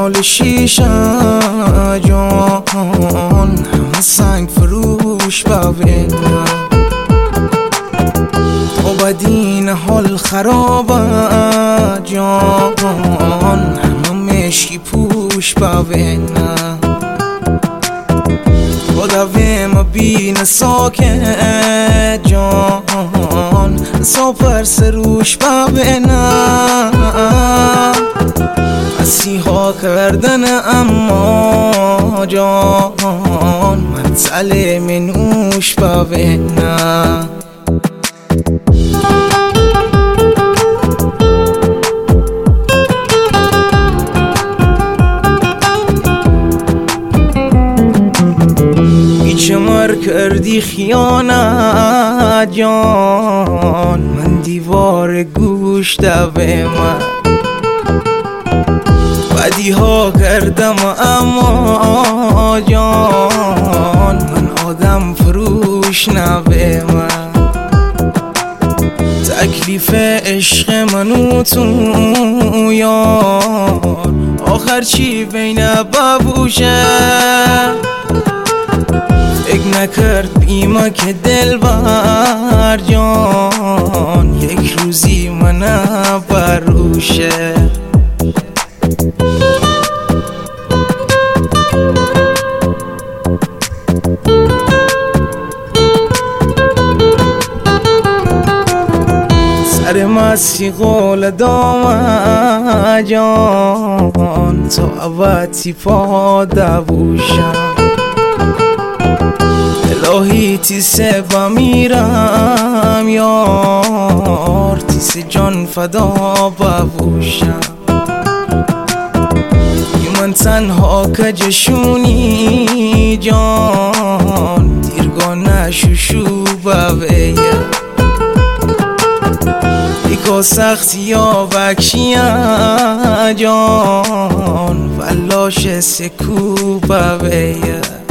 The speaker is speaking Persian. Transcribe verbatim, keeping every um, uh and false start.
حال شیشه جان همه سنگ فروش ببینم تو بدین حال خرابه جان همه مشکی پوش ببینم خدا ویم بین ساکت جان ساپر سروش ببینم مسیحا کردن اما جان منزل منوش ببینم بیچمر کردی خیانت جان من دیوار گوش دبه من بدی ها کردم اما جان من آدم فروش نبه من تکلیف عشق من و تو یار آخر چی بین ببوشه فکر نکرد بیما که دل بر جان یک روزی من بروشه سر مستی قول دام جان تو عوضی پا دبوشم الهی تیسه با میرم یار تیسه جان فدا ببوشم من تنها کجشونی جان دیرگانه شوشو ببیه دیگه سختی یا بکشیه جان فلاش سکو ببیه